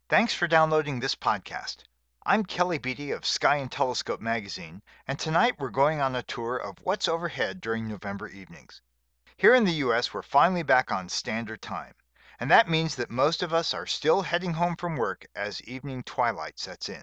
Thanks for downloading this podcast. I'm Kelly Beatty of Sky and Telescope magazine, and tonight we're going on a tour of what's overhead during November evenings. Here in the US, we're finally back on standard time, and that means that most of us are still heading home from work as evening twilight sets in.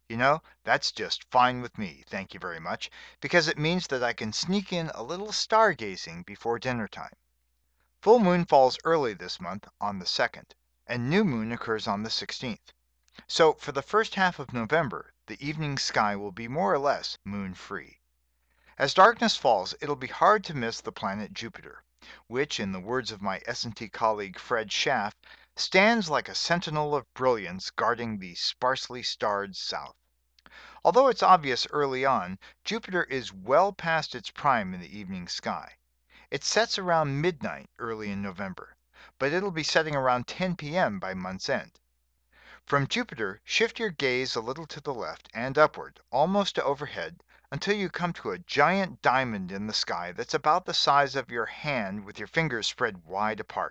That's just fine with me, thank you very much, because it means that I can sneak in a little stargazing before dinner time. Full moon falls early this month on the 2nd, and new moon occurs on the 16th. So for the first half of November, the evening sky will be more or less moon-free. As darkness falls, it'll be hard to miss the planet Jupiter, which, in the words of my S&T colleague Fred Schaff, stands like a sentinel of brilliance guarding the sparsely starred south. Although it's obvious early on, Jupiter is well past its prime in the evening sky. It sets around midnight early in November, but it'll be setting around 10 p.m. by month's end. From Jupiter, shift your gaze a little to the left and upward, almost to overhead, until you come to a giant diamond in the sky that's about the size of your hand with your fingers spread wide apart.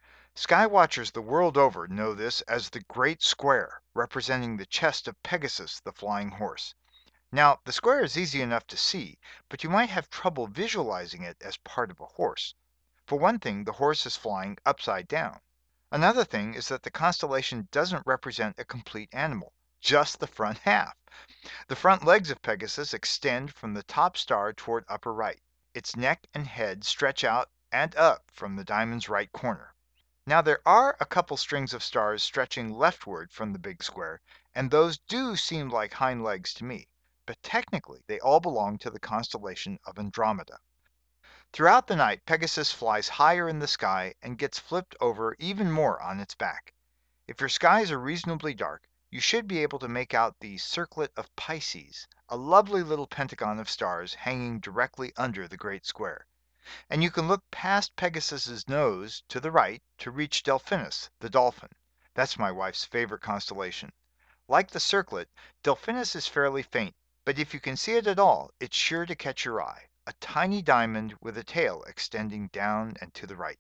Sky watchers the world over know this as the Great Square, representing the chest of Pegasus, the flying horse. Now, the square is easy enough to see, but you might have trouble visualizing it as part of a horse. For one thing, the horse is flying upside down. Another thing is that the constellation doesn't represent a complete animal, just the front half. The front legs of Pegasus extend from the top star toward upper right. Its neck and head stretch out and up from the diamond's right corner. Now there are a couple strings of stars stretching leftward from the big square, and those do seem like hind legs to me, but technically they all belong to the constellation of Andromeda. Throughout the night, Pegasus flies higher in the sky and gets flipped over even more on its back. If your skies are reasonably dark, you should be able to make out the Circlet of Pisces, a lovely little pentagon of stars hanging directly under the Great Square. And you can look past Pegasus's nose to the right to reach Delphinus, the dolphin. That's my wife's favorite constellation. Like the Circlet, Delphinus is fairly faint, but if you can see it at all, it's sure to catch your eye. A tiny diamond with a tail extending down and to the right.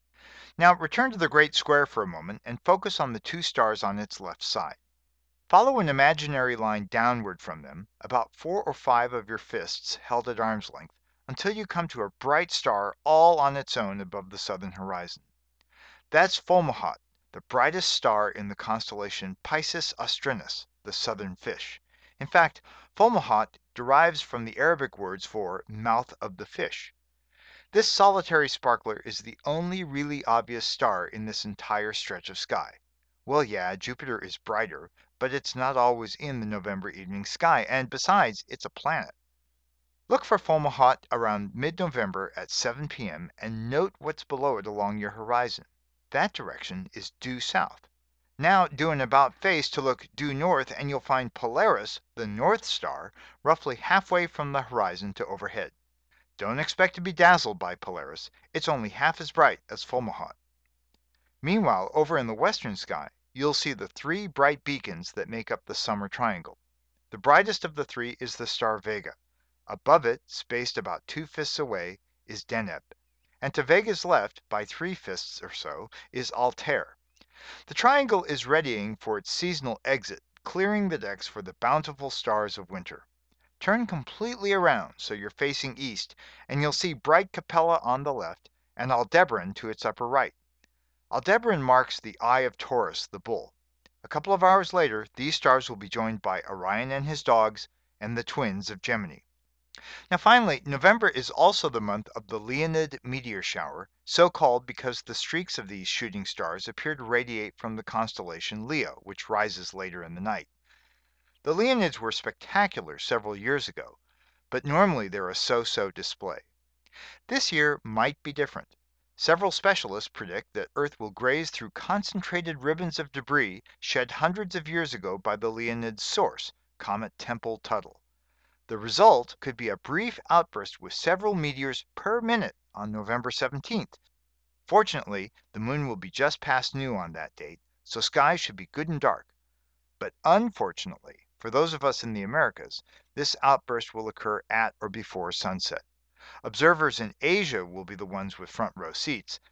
Now return to the Great Square for a moment and focus on the two stars on its left side. Follow an imaginary line downward from them, about 4 or 5 of your fists held at arm's length, until you come to a bright star all on its own above the southern horizon. That's Fomalhaut, the brightest star in the constellation Piscis Austrinus, the southern fish. In fact, Fomalhaut derives from the Arabic words for mouth of the fish. This solitary sparkler is the only really obvious star in this entire stretch of sky. Well, yeah, Jupiter is brighter, but it's not always in the November evening sky, and besides, it's a planet. Look for Fomalhaut around mid-November at 7 p.m. and note what's below it along your horizon. That direction is due south. Now do an about face to look due north and you'll find Polaris, the North Star, roughly halfway from the horizon to overhead. Don't expect to be dazzled by Polaris. It's only half as bright as Fomalhaut. Meanwhile, over in the western sky, you'll see the 3 bright beacons that make up the summer triangle. The brightest of the 3 is the star Vega. Above it, spaced about 2 fists away, is Deneb. And to Vega's left, by 3 fists or so, is Altair. The triangle is readying for its seasonal exit, clearing the decks for the bountiful stars of winter. Turn completely around so you're facing east, and you'll see bright Capella on the left and Aldebaran to its upper right. Aldebaran marks the Eye of Taurus, the bull. A couple of hours later, these stars will be joined by Orion and his dogs and the twins of Gemini. Now finally, November is also the month of the Leonid meteor shower, so called because the streaks of these shooting stars appear to radiate from the constellation Leo, which rises later in the night. The Leonids were spectacular several years ago, but normally they're a so-so display. This year might be different. Several specialists predict that Earth will graze through concentrated ribbons of debris shed hundreds of years ago by the Leonid's source, Comet Tempel-Tuttle. The result could be a brief outburst with several meteors per minute on November 17th. Fortunately, the moon will be just past new on that date, so skies should be good and dark. But unfortunately, for those of us in the Americas, this outburst will occur at or before sunset. Observers in Asia will be the ones with front row seats.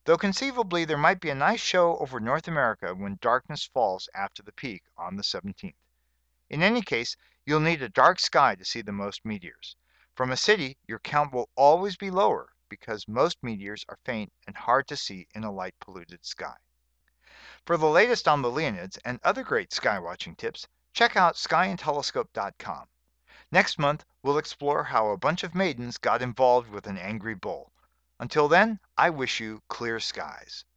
though conceivably there might be a nice show over North America when darkness falls after the peak on the 17th. In any case, you'll need a dark sky to see the most meteors. From a city, your count will always be lower because most meteors are faint and hard to see in a light-polluted sky. For the latest on the Leonids and other great skywatching tips, check out skyandtelescope.com. Next month, we'll explore how a bunch of maidens got involved with an angry bull. Until then, I wish you clear skies.